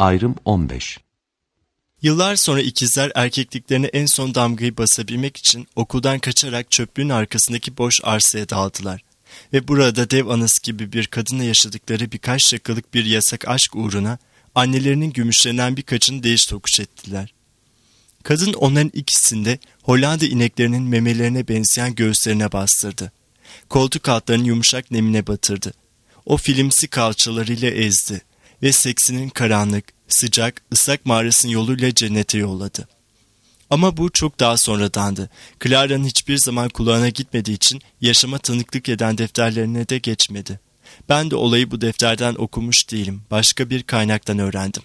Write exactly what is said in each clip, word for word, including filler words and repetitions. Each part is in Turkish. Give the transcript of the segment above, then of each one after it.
Ayrım on beş. Yıllar sonra ikizler erkekliklerine en son damgayı basabilmek için okuldan kaçarak çöplüğün arkasındaki boş arsaya dağıldılar. Ve burada dev anası gibi bir kadınla yaşadıkları birkaç dakikalık bir yasak aşk uğruna annelerinin gümüşlerinden birkaçını değiş tokuş ettiler. Kadın onların ikisinde Hollanda ineklerinin memelerine benzeyen göğüslerine bastırdı. Koltuk altlarının yumuşak nemine batırdı. O filmsi kalçalarıyla ezdi ve seksinin karanlık, sıcak, ıslak mağarasının yoluyla cennete yolladı. Ama bu çok daha sonradandı. Clara'nın hiçbir zaman kulağına gitmediği için yaşama tanıklık eden defterlerine de geçmedi. Ben de olayı bu defterden okumuş değilim. Başka bir kaynaktan öğrendim.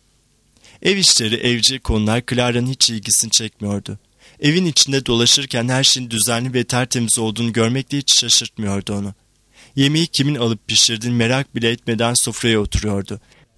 Ev işleri, evcil konular Clara'nın hiç ilgisini çekmiyordu. Evin içinde dolaşırken her şeyin düzenli ve tertemiz olduğunu görmek de hiç şaşırtmıyordu onu. Yemeği kimin alıp pişirdiğini merak bile etmeden sofraya oturuyordu.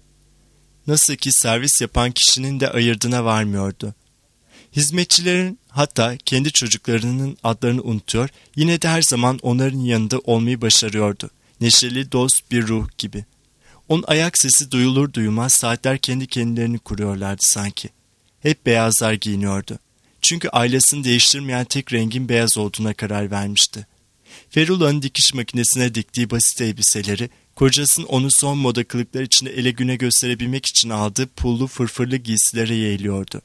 Nasıl ki servis yapan kişinin de ayırdığına varmıyordu. Hizmetçilerin, hatta kendi çocuklarının adlarını unutuyor, yine de her zaman onların yanında olmayı başarıyordu. Neşeli, dost bir ruh gibi. Onun ayak sesi duyulur duymaz saatler kendi kendilerini kuruyorlardı sanki. Hep beyazlar giyiniyordu. Çünkü ailesini değiştirmeyen tek rengin beyaz olduğuna karar vermişti. Ferula'nın dikiş makinesine diktiği basit elbiseleri, kocasının onu son moda kılıklar içinde ele güne gösterebilmek için aldığı pullu fırfırlı giysilere yeğliyordu.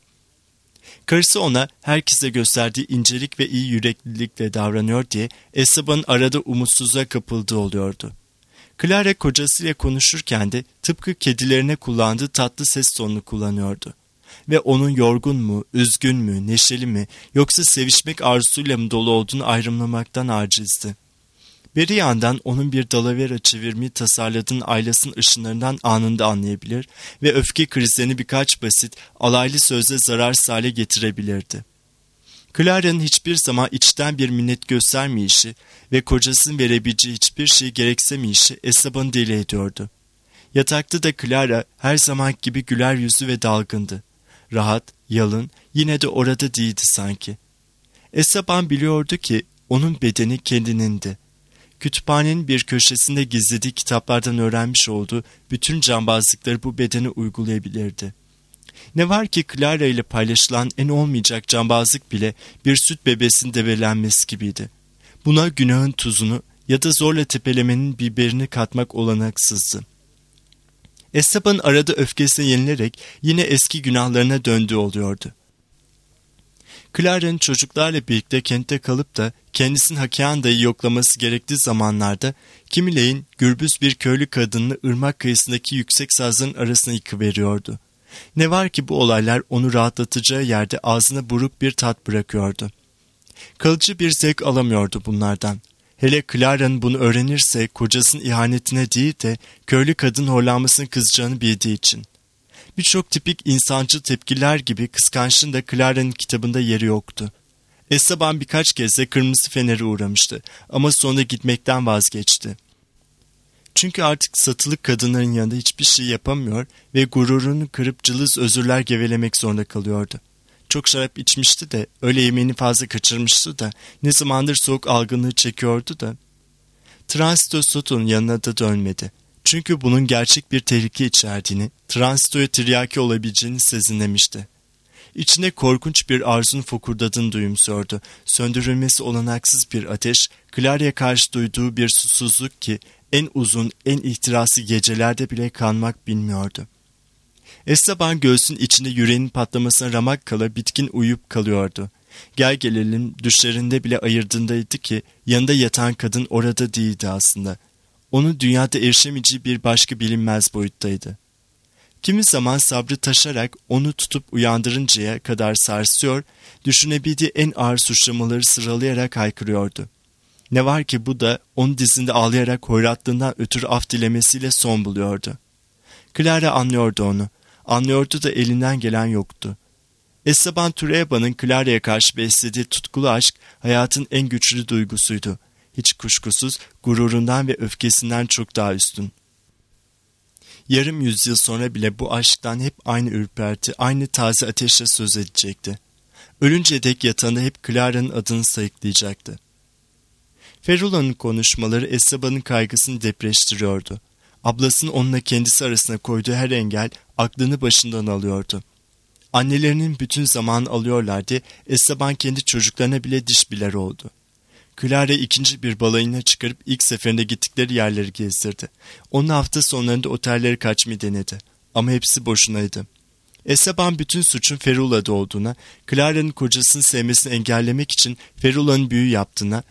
Karısı ona herkese gösterdiği incelik ve iyi yüreklilikle davranıyor diye Esteba'nın arada umutsuzluğa kapıldığı oluyordu. Clara kocasıyla konuşurken de tıpkı kedilerine kullandığı tatlı ses tonunu kullanıyordu. Ve onun yorgun mu, üzgün mü, neşeli mi yoksa sevişmek arzusuyla mı dolu olduğunu ayrımlamaktan acizdi. Bir yandan onun bir dalavera çevirmeyi tasarladığın ailesinin ışınlarından anında anlayabilir ve öfke krizlerini birkaç basit, alaylı sözle zararsız hale getirebilirdi. Clara'nın hiçbir zaman içten bir minnet göstermeyişi ve kocasının verebileceği hiçbir şeyi gereksemeyişi Esteba'nı deli ediyordu. Yatakta da Clara her zaman gibi güler yüzlü ve dalgındı. Rahat, yalın, yine de orada değildi sanki. Esteban biliyordu ki onun bedeni kendinindi. Kütüphanenin bir köşesinde gizlediği kitaplardan öğrenmiş olduğu bütün cambazlıkları bu bedene uygulayabilirdi. Ne var ki Clara ile paylaşılan en olmayacak cambazlık bile bir süt bebesinin debelenmesi gibiydi. Buna günahın tuzunu ya da zorla tepelemenin biberini katmak olanaksızdı. Esteban arada öfkesine yenilerek yine eski günahlarına döndüğü oluyordu. Clara'nın çocuklarla birlikte kentte kalıp da kendisini Hacienda'yı yoklaması gerektiği zamanlarda kimileyin gürbüz bir köylü kadınını ırmak kıyısındaki yüksek sazların arasına yıkıveriyordu. Ne var ki bu olaylar onu rahatlatacağı yerde ağzına buruk bir tat bırakıyordu. Kalıcı bir zevk alamıyordu bunlardan. Hele Clara'nın bunu öğrenirse kocasının ihanetine değil de köylü kadın horlanmasını kızacağını bildiği için. Birçok tipik insancıl tepkiler gibi kıskançlığın da Clara'nın kitabında yeri yoktu. Esteban birkaç kez de kırmızı fenere uğramıştı ama sonra gitmekten vazgeçti. Çünkü artık satılık kadınların yanında hiçbir şey yapamıyor ve gururunu kırıp cılız özürler gevelemek zorunda kalıyordu. Çok şarap içmişti de, öğle yemeğini fazla kaçırmıştı da, ne zamandır soğuk algınlığı çekiyordu da. Transito Soto'nun yanına da dönmedi. Çünkü bunun gerçek bir tehlike içerdiğini, Transito'ya tiryaki olabileceğini sezinlemişti. İçinde korkunç bir arzunun fokurdadığını duyumsuyordu. Söndürülmesi olanaksız bir ateş, Clara'ya karşı duyduğu bir susuzluk ki en uzun, en ihtiraslı gecelerde bile kanmak bilmiyordu. Esteban göğsün içinde yüreğinin patlamasına ramak kala bitkin uyuyup kalıyordu. Gel gelelim düşlerinde bile ayırdığındaydı ki yanında yatan kadın orada değildi aslında. Onu dünyada erişemeyeceği bir başka bilinmez boyuttaydı. Kimi zaman sabrı taşarak onu tutup uyandırıncaya kadar sarsıyor, düşünebildiği en ağır suçlamaları sıralayarak haykırıyordu. Ne var ki bu da onun dizinde ağlayarak hoyratlığından ötürü af dilemesiyle son buluyordu. Clara anlıyordu onu. Anlıyordu da elinden gelen yoktu. Esteban Trueba'nın Clara'ya karşı beslediği tutkulu aşk hayatın en güçlü duygusuydu. Hiç kuşkusuz gururundan ve öfkesinden çok daha üstün. Yarım yüzyıl sonra bile bu aşktan hep aynı ürperti, aynı taze ateşle söz edecekti. Ölünce dek yatağında hep Clara'nın adını sayıklayacaktı. Ferula'nın konuşmaları Esteban'ın kaygısını depreştiriyordu. Ablasının onunla kendisi arasına koyduğu her engel aklını başından alıyordu. Annelerinin bütün zamanı alıyorlardı. Esteban kendi çocuklarına bile diş biler oldu. Clara ikinci bir balayına çıkarıp ilk seferinde gittikleri yerleri gezdirdi. Onun hafta sonlarında otelleri kaçmayı denedi. Ama hepsi boşunaydı. Esteban bütün suçun Ferula'da olduğuna, Clara'nın kocasını sevmesini engellemek için Ferula'nın büyü yaptığına,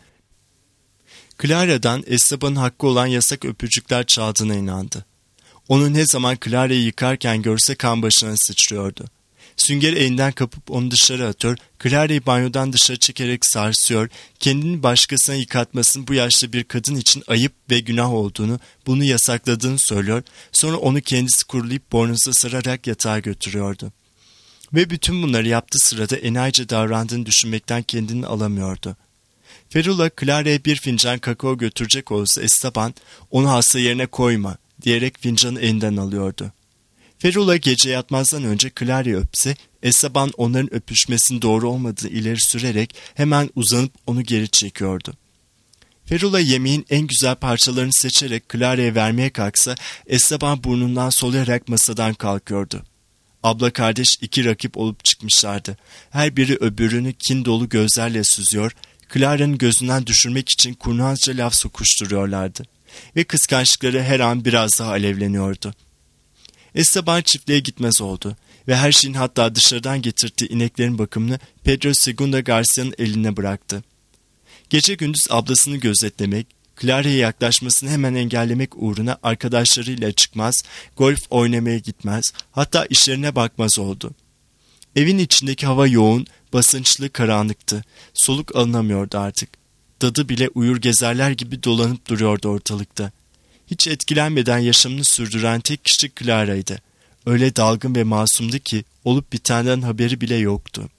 Clara'dan Esteban'ın hakkı olan yasak öpücükler çaldığına inandı. Onu ne zaman Clara'yı yıkarken görse kan başına sıçrıyordu. Süngeri elinden kapıp onu dışarı atıyor, Clara'yı banyodan dışarı çekerek sarsıyor, kendini başkasına yıkatmasının bu yaşta bir kadın için ayıp ve günah olduğunu, bunu yasakladığını söylüyor, sonra onu kendisi kurulayıp boynuzuna sararak yatağa götürüyordu. Ve bütün bunları yaptığı sırada enayice davrandığını düşünmekten kendini alamıyordu. Ferula, Clara'ya bir fincan kakao götürecek olsa Esteban, onu hasta yerine koyma diyerek fincanı elinden alıyordu. Ferula gece yatmazdan önce Clara'yı öpse, Esteban onların öpüşmesinin doğru olmadığını ileri sürerek hemen uzanıp onu geri çekiyordu. Ferula yemeğin en güzel parçalarını seçerek Clara'ya vermeye kalksa, Esteban burnundan soluyarak masadan kalkıyordu. Abla kardeş iki rakip olup çıkmışlardı. Her biri öbürünü kin dolu gözlerle süzüyor, Clara'nın gözünden düşürmek için kurnazca laf sokuşturuyorlardı. Ve kıskançlıkları her an biraz daha alevleniyordu. Esteban çiftliğe gitmez oldu ve her şeyin hatta dışarıdan getirdiği ineklerin bakımını Pedro Segunda Garcia'nın eline bıraktı. Gece gündüz ablasını gözetlemek, Clara'ya yaklaşmasını hemen engellemek uğruna arkadaşlarıyla çıkmaz, golf oynamaya gitmez, hatta işlerine bakmaz oldu. Evin içindeki hava yoğun, basınçlı, karanlıktı. Soluk alınamıyordu artık. Dadı bile uyur gezerler gibi dolanıp duruyordu ortalıkta. Hiç etkilenmeden yaşamını sürdüren tek kişi Clara'ydı. Öyle dalgın ve masumdu ki olup bitenden haberi bile yoktu.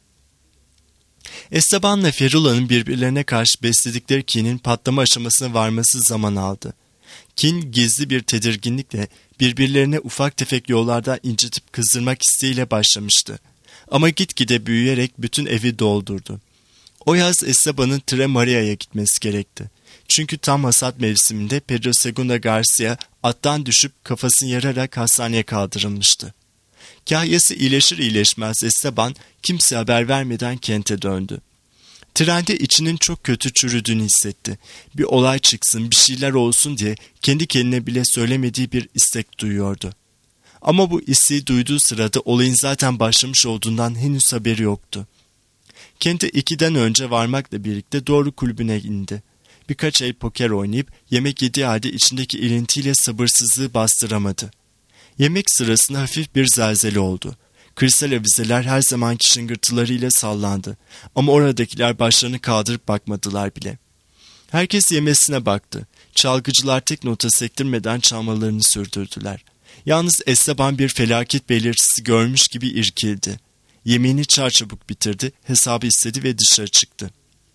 Esteban'la Ferula'nın birbirlerine karşı besledikleri kinin patlama aşamasına varması zaman aldı. Kin gizli bir tedirginlikle birbirlerine ufak tefek yollardan incitip kızdırmak isteğiyle başlamıştı. Ama gitgide büyüyerek bütün evi doldurdu. O yaz Esteban'ın Tre Maria'ya gitmesi gerekti. Çünkü tam hasat mevsiminde Pedro Segunda Garcia attan düşüp kafasını yararak hastaneye kaldırılmıştı. Kahyası iyileşir iyileşmez Esteban kimseye haber vermeden kente döndü. Trende içinin çok kötü çürüdüğünü hissetti. Bir olay çıksın, bir şeyler olsun diye kendi kendine bile söylemediği bir istek duyuyordu. Ama bu isteği duyduğu sırada olayın zaten başlamış olduğundan henüz haberi yoktu. Kente ikiden önce varmakla birlikte doğru kulübüne indi. Birkaç el poker oynayıp yemek yediği halde içindeki ilintiyle sabırsızlığı bastıramadı. Yemek sırasında hafif bir zelzele oldu. Kristal avizeler her zamanki şıngırtılarıyla sallandı. Ama oradakiler başlarını kaldırıp bakmadılar bile. Herkes yemesine baktı. Çalgıcılar tek nota sektirmeden çalmalarını sürdürdüler. Yalnız Esteban bir felaket belirtisi görmüş gibi irkildi. Yemeğini çarçabuk bitirdi, hesabı istedi ve dışarı çıktı.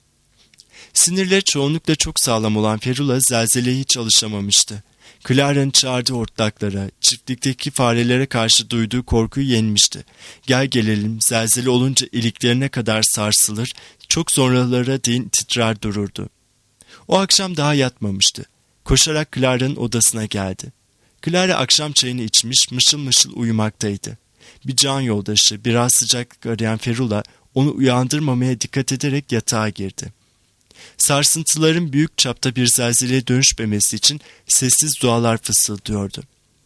Sinirleri çoğunlukla çok sağlam olan Ferula zelzeleye hiç alışamamıştı. Clara'nın çağırdığı ortaklara, çiftlikteki farelere karşı duyduğu korkuyu yenmişti. Gel gelelim zelzele olunca iliklerine kadar sarsılır, çok sonralara değin titrer dururdu. O akşam daha yatmamıştı. Koşarak Clara'nın odasına geldi. Clara akşam çayını içmiş, mışıl mışıl uyumaktaydı. Bir can yoldaşı, biraz sıcaklık arayan Ferula onu uyandırmamaya dikkat ederek yatağa girdi. Sarsıntıların büyük çapta bir zelzeleye dönüşmemesi için sessiz dualar fısıldıyordu.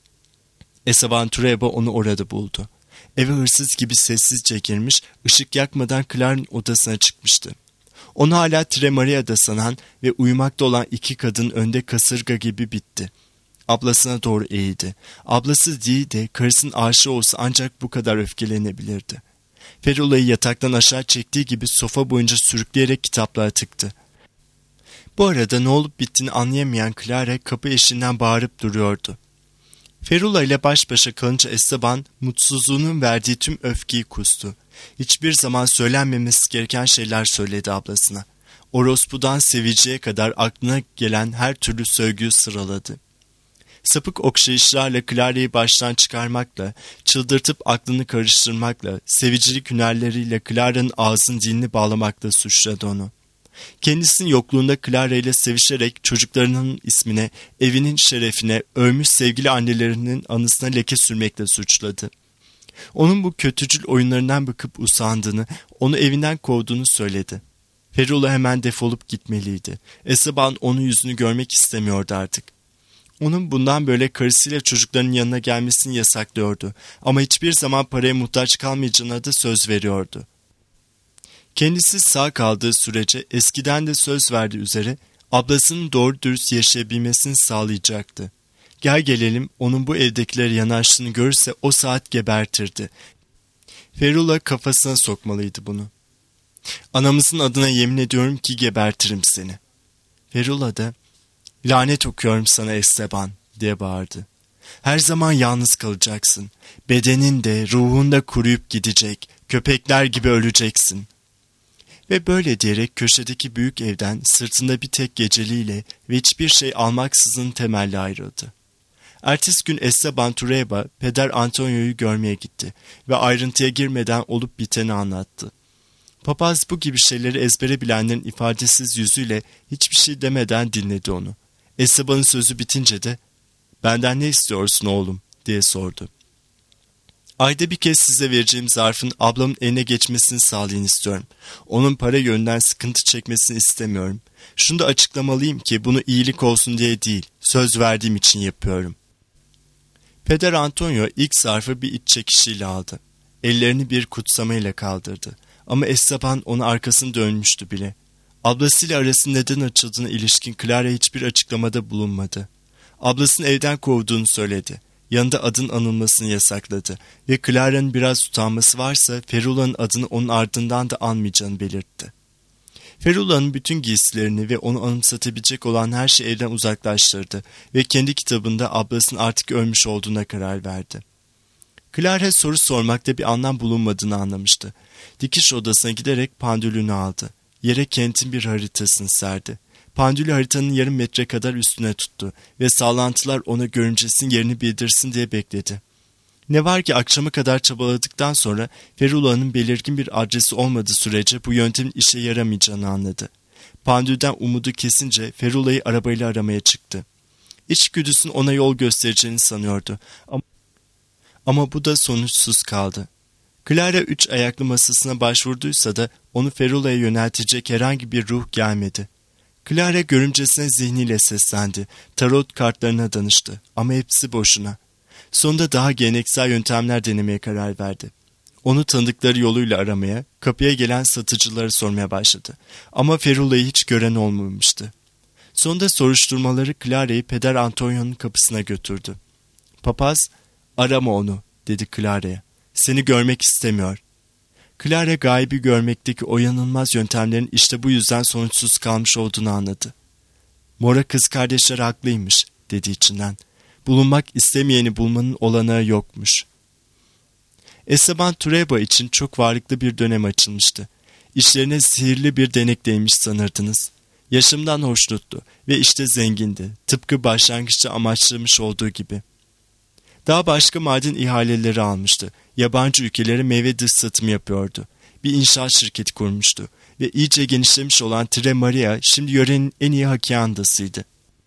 Esteban Trueba onu orada buldu. Eve hırsız gibi sessizce girmiş, ışık yakmadan Clara'nın odasına çıkmıştı. Onu hala Tre Maria'da sanan ve uyumakta olan iki kadın önde kasırga gibi bitti. Ablasına doğru eğildi. Ablası değil de karısının aşığı olsa ancak bu kadar öfkelenebilirdi. Ferula'yı yataktan aşağı çektiği gibi sofa boyunca sürükleyerek kitaplara tıktı. Bu arada ne olup bittiğini anlayamayan Clara kapı eşiğinden bağırıp duruyordu. Ferula ile baş başa kalınca Esteban mutsuzluğunun verdiği tüm öfkeyi kustu. Hiçbir zaman söylenmemesi gereken şeyler söyledi ablasına. Orospudan seveceğe kadar aklına gelen her türlü sövgüyü sıraladı. Sapık okşayışlarla Clara'yı baştan çıkarmakla, çıldırtıp aklını karıştırmakla, sevicilik hünerleriyle Clara'nın ağzın dilini bağlamakla suçladı onu. Kendisinin yokluğunda Clara ile sevişerek çocuklarının ismine, evinin şerefine, ölmüş sevgili annelerinin anısına leke sürmekle suçladı. Onun bu kötücül oyunlarından bıkıp usandığını, onu evinden kovduğunu söyledi. Ferrula hemen defolup gitmeliydi. Esteban onun yüzünü görmek istemiyordu artık. Onun bundan böyle karısıyla çocuklarının yanına gelmesini yasaklıyordu. Ama hiçbir zaman paraya muhtaç kalmayacağına da söz veriyordu. Kendisi sağ kaldığı sürece eskiden de söz verdiği üzere ablasının doğru dürüst yaşayabilmesini sağlayacaktı. Gel gelelim onun bu evdekileri yanaştığını görürse o saat gebertirdi. Ferrula kafasına sokmalıydı bunu. Anamızın adına yemin ediyorum ki gebertirim seni. Ferrula da lanet okuyorum sana Esteban diye bağırdı. Her zaman yalnız kalacaksın. Bedenin de ruhun da kuruyup gidecek. Köpekler gibi öleceksin. Ve böyle diyerek köşedeki büyük evden sırtında bir tek geceliğiyle ve hiçbir şey almaksızın temelli ayrıldı. Ertesi gün Esteban Trueba, Peder Antonio'yu görmeye gitti ve ayrıntıya girmeden olup biteni anlattı. Papaz bu gibi şeyleri ezbere bilenlerin ifadesiz yüzüyle hiçbir şey demeden dinledi onu. Esteban'ın sözü bitince de "Benden ne istiyorsun oğlum?" diye sordu. "Ayda bir kez size vereceğim zarfın ablamın eline geçmesini sağlayın istiyorum. Onun para yönünden sıkıntı çekmesini istemiyorum. Şunu da açıklamalıyım ki bunu iyilik olsun diye değil, söz verdiğim için yapıyorum." Peder Antonio ilk zarfı bir iç çekişiyle aldı. Ellerini bir kutsamayla kaldırdı. Ama Esteban ona arkasını dönmüştü bile. Ablasıyla arasının neden açıldığına ilişkin Clara hiçbir açıklamada bulunmadı. Ablasını evden kovduğunu söyledi. Yanında adın anılmasını yasakladı ve Clara'nın biraz utanması varsa Ferrula'nın adını onun ardından da anmayacağını belirtti. Ferrula'nın bütün giysilerini ve onu anımsatabilecek olan her şeyi evden uzaklaştırdı ve kendi kitabında ablasının artık ölmüş olduğuna karar verdi. Clara soru sormakta bir anlam bulunmadığını anlamıştı. Dikiş odasına giderek pandülünü aldı. Yere kentin bir haritasını serdi. Pandülü haritanın yarım metre kadar üstüne tuttu ve sağlantılar ona görümcesinin yerini bildirsin diye bekledi. Ne var ki akşama kadar çabaladıktan sonra Ferrula'nın belirgin bir adresi olmadığı sürece bu yöntemin işe yaramayacağını anladı. Pandülden umudu kesince Ferrula'yı arabayla aramaya çıktı. İçgüdüsünün ona yol göstereceğini sanıyordu. Ama, ama bu da sonuçsuz kaldı. Clara üç ayaklı masasına başvurduysa da onu Ferrula'ya yöneltecek herhangi bir ruh gelmedi. Clara görümcesine zihniyle seslendi. Tarot kartlarına danıştı ama hepsi boşuna. Sonunda daha geleneksel yöntemler denemeye karar verdi. Onu tanıdıkları yoluyla aramaya, kapıya gelen satıcıları sormaya başladı. Ama Ferrula'yı hiç gören olmamıştı. Sonunda soruşturmaları Clara'yı Peder Antonio'nun kapısına götürdü. Papaz, "Arama onu," dedi Clara'ya. "Seni görmek istemiyor." Clara gaybi görmekteki o yanılmaz yöntemlerin işte bu yüzden sonuçsuz kalmış olduğunu anladı. "Mora kız kardeşler haklıymış," dedi içinden. "Bulunmak istemeyeni bulmanın olanağı yokmuş." Esteban Trueba için çok varlıklı bir dönem açılmıştı. İşlerine sihirli bir denek değmiş sanırdınız. Yaşamdan hoşnuttu ve işte zengindi, tıpkı başlangıçta amaçlamış olduğu gibi. Daha başka maden ihaleleri almıştı. Yabancı ülkelere meyve dış satımı yapıyordu. Bir inşaat şirketi kurmuştu ve iyice genişlemiş olan Tre Maria şimdi yörenin en iyi hakiandasıydı.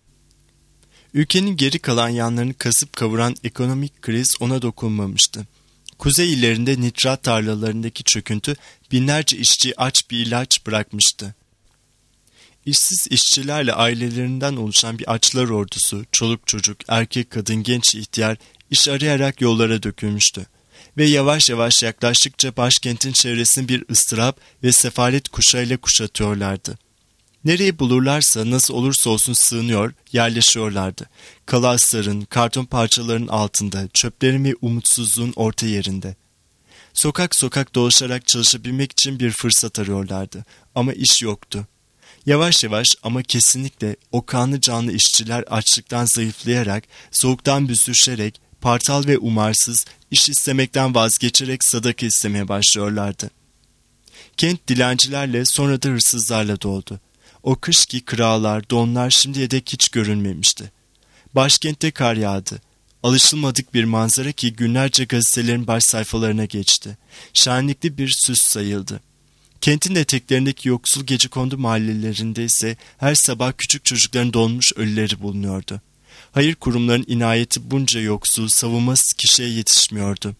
Ülkenin geri kalan yanlarını kasıp kavuran ekonomik kriz ona dokunmamıştı. Kuzey illerinde nitrat tarlalarındaki çöküntü binlerce işçi aç bir ilaç bırakmıştı. İşsiz işçilerle ailelerinden oluşan bir açlar ordusu, çoluk çocuk, erkek kadın, genç ihtiyar iş arayarak yollara dökülmüştü. Ve yavaş yavaş yaklaştıkça başkentin çevresini bir ıstırap ve sefalet kuşağıyla kuşatıyorlardı. Nereyi bulurlarsa nasıl olursa olsun sığınıyor, yerleşiyorlardı. Kalasların, karton parçalarının altında, çöplerin ve umutsuzluğun orta yerinde. Sokak sokak dolaşarak çalışabilmek için bir fırsat arıyorlardı. Ama iş yoktu. Yavaş yavaş ama kesinlikle o kanlı canlı işçiler açlıktan zayıflayarak, soğuktan büzüşerek, partal ve umarsız, iş istemekten vazgeçerek sadaka istemeye başlıyorlardı. Kent dilencilerle sonra da hırsızlarla doldu. O kış ki kıralar, donlar şimdiye dek hiç görünmemişti. Başkentte kar yağdı. Alışılmadık bir manzara ki günlerce gazetelerin baş sayfalarına geçti. Şenlikli bir süs sayıldı. Kentin eteklerindeki yoksul gecekondu mahallelerinde ise her sabah küçük çocukların donmuş ölüleri bulunuyordu. Hayır kurumlarının inayeti bunca yoksul, savunmasız kişiye yetişmiyordu.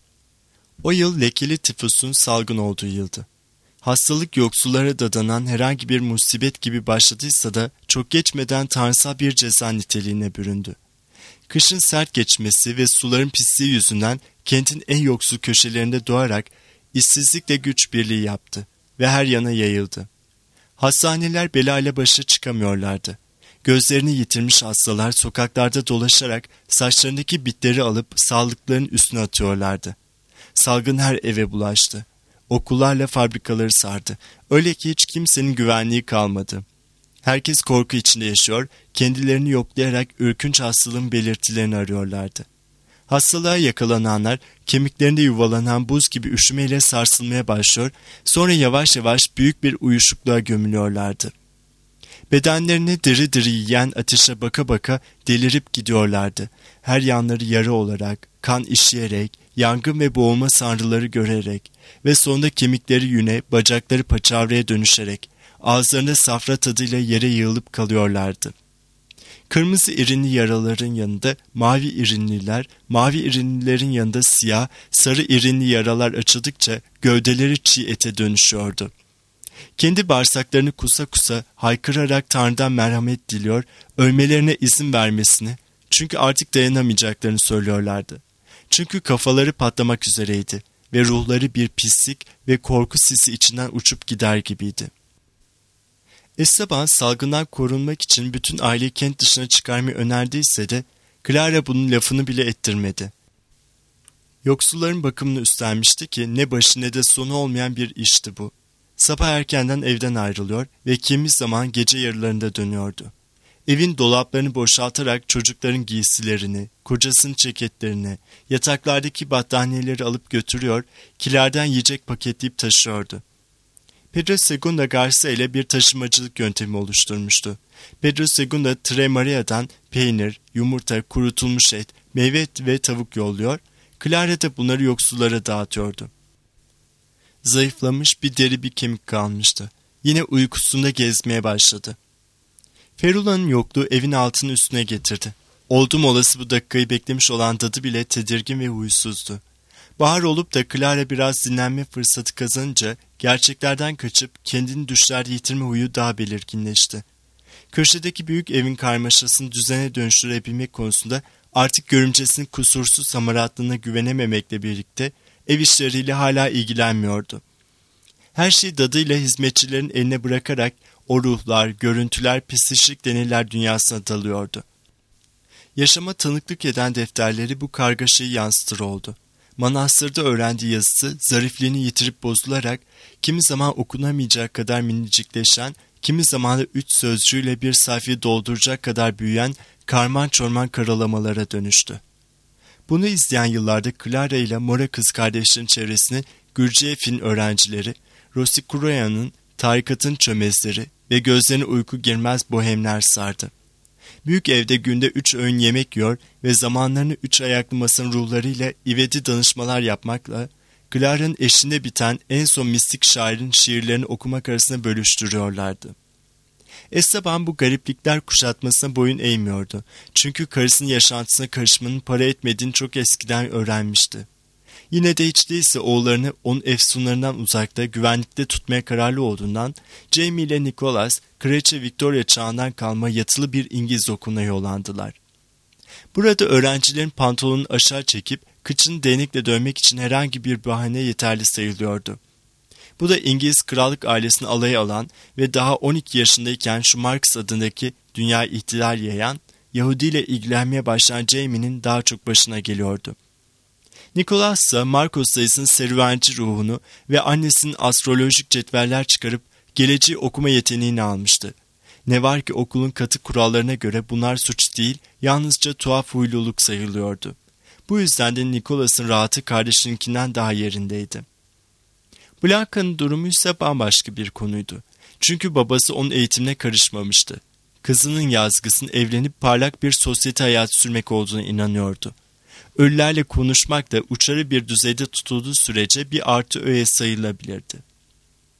O yıl lekeli tifusun salgın olduğu yıldı. Hastalık yoksullara dadanan herhangi bir musibet gibi başladıysa da çok geçmeden tanrısal bir ceza niteliğine büründü. Kışın sert geçmesi ve suların pisliği yüzünden kentin en yoksul köşelerinde doğarak işsizlikle güç birliği yaptı ve her yana yayıldı. Hastaneler belayla başa çıkamıyorlardı. Gözlerini yitirmiş hastalar sokaklarda dolaşarak saçlarındaki bitleri alıp sağlıklarının üstüne atıyorlardı. Salgın her eve bulaştı. Okullarla fabrikaları sardı. Öyle ki hiç kimsenin güvenliği kalmadı. Herkes korku içinde yaşıyor, kendilerini yoklayarak ürkünç hastalığın belirtilerini arıyorlardı. Hastalığa yakalananlar kemiklerinde yuvalanan buz gibi üşümeyle sarsılmaya başlıyor, sonra yavaş yavaş büyük bir uyuşukluğa gömülüyorlardı. Bedenlerini diri diri yiyen ateşe baka baka delirip gidiyorlardı. Her yanları yara olarak, kan işleyerek, yangın ve boğulma sanrıları görerek ve sonunda kemikleri yüne, bacakları paçavraya dönüşerek, ağızlarında safra tadıyla yere yığılıp kalıyorlardı. Kırmızı irinli yaraların yanında mavi irinliler, mavi irinlilerin yanında siyah, sarı irinli yaralar açıldıkça gövdeleri çiğ ete dönüşüyordu. Kendi bağırsaklarını kusa kusa haykırarak Tanrı'dan merhamet diliyor, ölmelerine izin vermesini, çünkü artık dayanamayacaklarını söylüyorlardı. Çünkü kafaları patlamak üzereydi ve ruhları bir pislik ve korku sisi içinden uçup gider gibiydi. Esteban salgından korunmak için bütün aileyi kent dışına çıkarmayı önerdiyse de Clara bunun lafını bile ettirmedi. Yoksulların bakımını üstlenmişti ki ne başı ne de sonu olmayan bir işti bu. Sabah erkenden evden ayrılıyor ve kimi zaman gece yarılarında dönüyordu. Evin dolaplarını boşaltarak çocukların giysilerini, kocasının ceketlerini, yataklardaki battaniyeleri alıp götürüyor, kilerden yiyecek paketleyip taşıyordu. Pedro Segunda Garcia ile bir taşımacılık yöntemi oluşturmuştu. Pedro Segunda Tre Maria'dan peynir, yumurta, kurutulmuş et, meyve ve tavuk yolluyor, Clara da bunları yoksullara dağıtıyordu. Zayıflamış bir deri bir kemik kalmıştı. Yine uykusunda gezmeye başladı. Ferula'nın yokluğu evin altını üstüne getirdi. Oldum olası bu dakikayı beklemiş olan dadı bile tedirgin ve huysuzdu. Bahar olup da Clara biraz dinlenme fırsatı kazanınca gerçeklerden kaçıp kendini düşlerde yitirme huyu daha belirginleşti. Köşedeki büyük evin karmaşasını düzene dönüştürebilmek konusunda artık görümcesinin kusursuz hamaratlığına güvenememekle birlikte ev işleriyle hala ilgilenmiyordu. Her şeyi dadıyla hizmetçilerin eline bırakarak o ruhlar, görüntüler, pislik deneyler dünyasına dalıyordu. Yaşama tanıklık eden defterleri bu kargaşayı yansıtır oldu. Manastırda öğrendiği yazısı zarifliğini yitirip bozularak kimi zaman okunamayacak kadar minicikleşen, kimi zaman da üç sözcüğüyle bir sayfayı dolduracak kadar büyüyen karman çorman karalamalara dönüştü. Bunu izleyen yıllarda Clara ile Mora kız kardeşlerin çevresini Gurdjieff'in öğrencileri, Rosicrucia'nın tarikatın çömezleri ve gözlerine uyku girmez bohemler sardı. Büyük evde günde üç öğün yemek yiyor ve zamanlarını üç ayaklı masanın ruhlarıyla ivedi danışmalar yapmakla, Clara'nın eşinde biten en son mistik şairin şiirlerini okumak arasında bölüştürüyorlardı. Esteban bu gariplikler kuşatmasına boyun eğmiyordu. Çünkü karısının yaşantısına karışmanın para etmediğini çok eskiden öğrenmişti. Yine de hiç değilse oğullarını onun efsunlarından uzakta, güvenlikte tutmaya kararlı olduğundan Jamie ile Nicholas, Kraliçe Victoria çağından kalma yatılı bir İngiliz okuluna yollandılar. Burada öğrencilerin pantolonunu aşağı çekip kıçını değnekle dövmek için herhangi bir bahane yeterli sayılıyordu. Bu da İngiliz krallık ailesini alaya alan ve daha on iki yaşındayken şu Marx adındaki dünya ihtilal yayan, Yahudi ile ilgilenmeye başlayan Jamie'nin daha çok başına geliyordu. Nicholas ise Marcos dayısının serüvenci ruhunu ve annesinin astrolojik cetveller çıkarıp geleceği okuma yeteneğini almıştı. Ne var ki okulun katı kurallarına göre bunlar suç değil, yalnızca tuhaf huyluluk sayılıyordu. Bu yüzden de Nicholas'ın rahatı kardeşininkinden daha yerindeydi. Blanca'nın durumu ise bambaşka bir konuydu. Çünkü babası onun eğitimine karışmamıştı. Kızının yazgısının evlenip parlak bir sosyete hayatı sürmek olduğuna inanıyordu. Ölülerle konuşmak da uçarı bir düzeyde tutulduğu sürece bir artı öğe sayılabilirdi.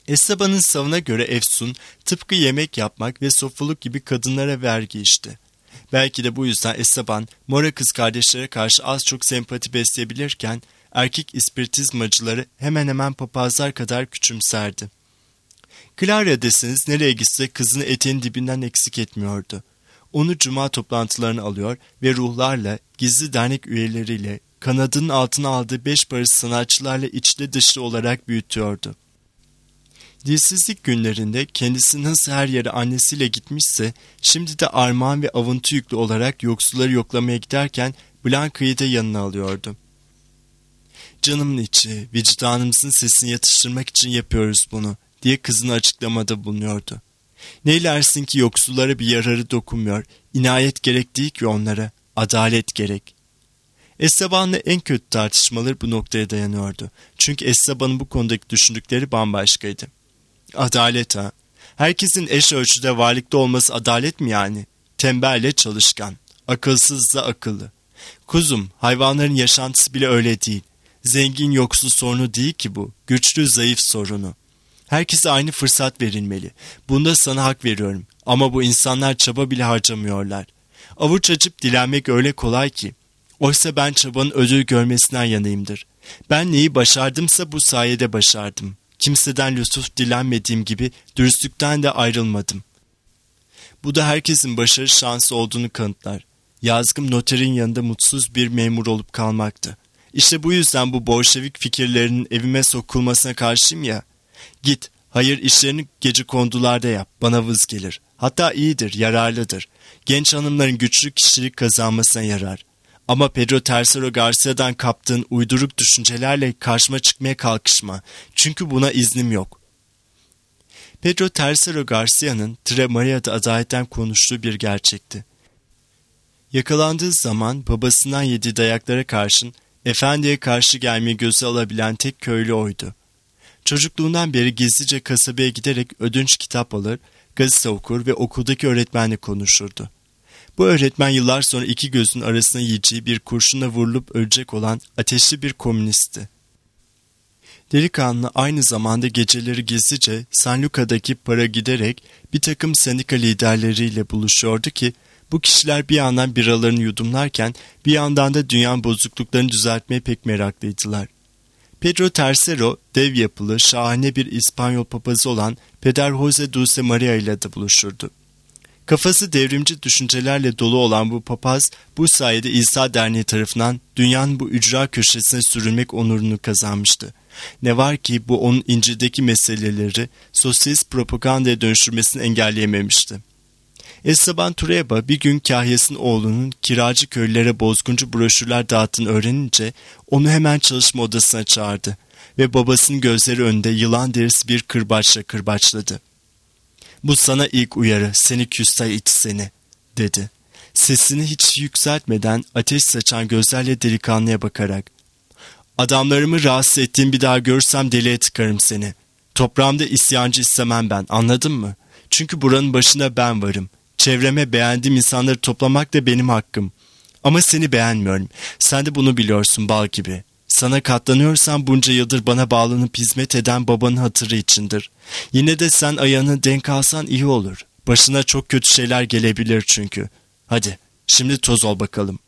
Esteban'ın savına göre Efsun tıpkı yemek yapmak ve sofuluk gibi kadınlara vergi içti. Belki de bu yüzden Esteban, Mora kız kardeşlere karşı az çok sempati besleyebilirken erkek ispiritizmacıları hemen hemen papazlar kadar küçümserdi. Clara deseniz nereye gitse kızını eteğin dibinden eksik etmiyordu. Onu cuma toplantılarına alıyor ve ruhlarla, gizli dernek üyeleriyle, kanadının altına aldığı beş paralık sanatçılarla içli dışlı olarak büyütüyordu. Dilsizlik günlerinde kendisi nasıl her yere annesiyle gitmişse, şimdi de armağan ve avuntu yüklü olarak yoksulları yoklamaya giderken Blanca'yı da yanına alıyordu. "Canımın içi, vicdanımızın sesini yatıştırmak için yapıyoruz bunu," diye kızına açıklamada bulunuyordu. "Neylersin ki yoksullara bir yararı dokunmuyor, inayet gerek değil ki onlara, adalet gerek." Esteban'la en kötü tartışmaları bu noktaya dayanıyordu. Çünkü Esteban'ın bu konudaki düşündükleri bambaşkaydı. Adalet ha? Herkesin eş ölçüde varlıkta olması adalet mi yani? Tembelle çalışkan, akılsızla akıllı. Kuzum, hayvanların yaşantısı bile öyle değil. Zengin yoksul sorunu değil ki bu, güçlü zayıf sorunu. Herkese aynı fırsat verilmeli. Bunda sana hak veriyorum. Ama bu insanlar çaba bile harcamıyorlar. Avuç açıp dilenmek öyle kolay ki. Oysa ben çabanın ödül görmesinden yanayımdır. Ben neyi başardımsa bu sayede başardım. Kimseden lütuf dilenmediğim gibi dürüstlükten de ayrılmadım. Bu da herkesin başarı şansı olduğunu kanıtlar. Yazgım noterin yanında mutsuz bir memur olup kalmaktı. İşte bu yüzden bu Bolşevik fikirlerinin evime sokulmasına karşıyım ya. Git, hayır işlerini gecekondularda yap, bana vız gelir. Hatta iyidir, yararlıdır. Genç hanımların güçlü kişilik kazanmasına yarar. Ama Pedro Tercero Garcia'dan kaptığın uyduruk düşüncelerle karşıma çıkmaya kalkışma. Çünkü buna iznim yok. Pedro Tercero Garcia'nın Tre Maria'da adaletten konuştuğu bir gerçekti. Yakalandığı zaman babasından yediği dayaklara karşın efendiye karşı gelmeyi göze alabilen tek köylü oydu. Çocukluğundan beri gizlice kasabaya giderek ödünç kitap alır, gazete okur ve okuldaki öğretmenle konuşurdu. Bu öğretmen yıllar sonra iki gözün arasına yiyeceği bir kurşunla vurulup ölecek olan ateşli bir komünistti. Delikanlı aynı zamanda geceleri gizlice San Luca'daki para giderek bir takım sendika liderleriyle buluşuyordu ki bu kişiler bir yandan biralarını yudumlarken bir yandan da dünyanın bozukluklarını düzeltmeye pek meraklıydılar. Pedro Tercero dev yapılı şahane bir İspanyol papazı olan Peder Jose Dulce Maria ile de buluşurdu. Kafası devrimci düşüncelerle dolu olan bu papaz bu sayede İsa Derneği tarafından dünyanın bu ücra köşesine sürülmek onurunu kazanmıştı. Ne var ki bu onun İncil'deki meseleleri sosyalist propagandaya dönüştürmesini engelleyememişti. Esteban Trueba bir gün kahyasının oğlunun kiracı köylülere bozguncu broşürler dağıttığını öğrenince onu hemen çalışma odasına çağırdı ve babasının gözleri önünde yılan derisi bir kırbaçla kırbaçladı. "Bu sana ilk uyarı, seni küstah it seni," dedi. Sesini hiç yükseltmeden ateş saçan gözlerle delikanlıya bakarak. "Adamlarımı rahatsız ettiğim bir daha görsem deliye tıkarım seni. Toprağımda isyancı istemem ben, anladın mı? Çünkü buranın başında ben varım. Çevreme beğendiğim insanları toplamak da benim hakkım. Ama seni beğenmiyorum. Sen de bunu biliyorsun bal gibi. Sana katlanıyorsam bunca yıldır bana bağlanıp hizmet eden babanın hatırı içindir. Yine de sen ayağını denk alsan iyi olur. Başına çok kötü şeyler gelebilir çünkü. Hadi, şimdi toz ol bakalım."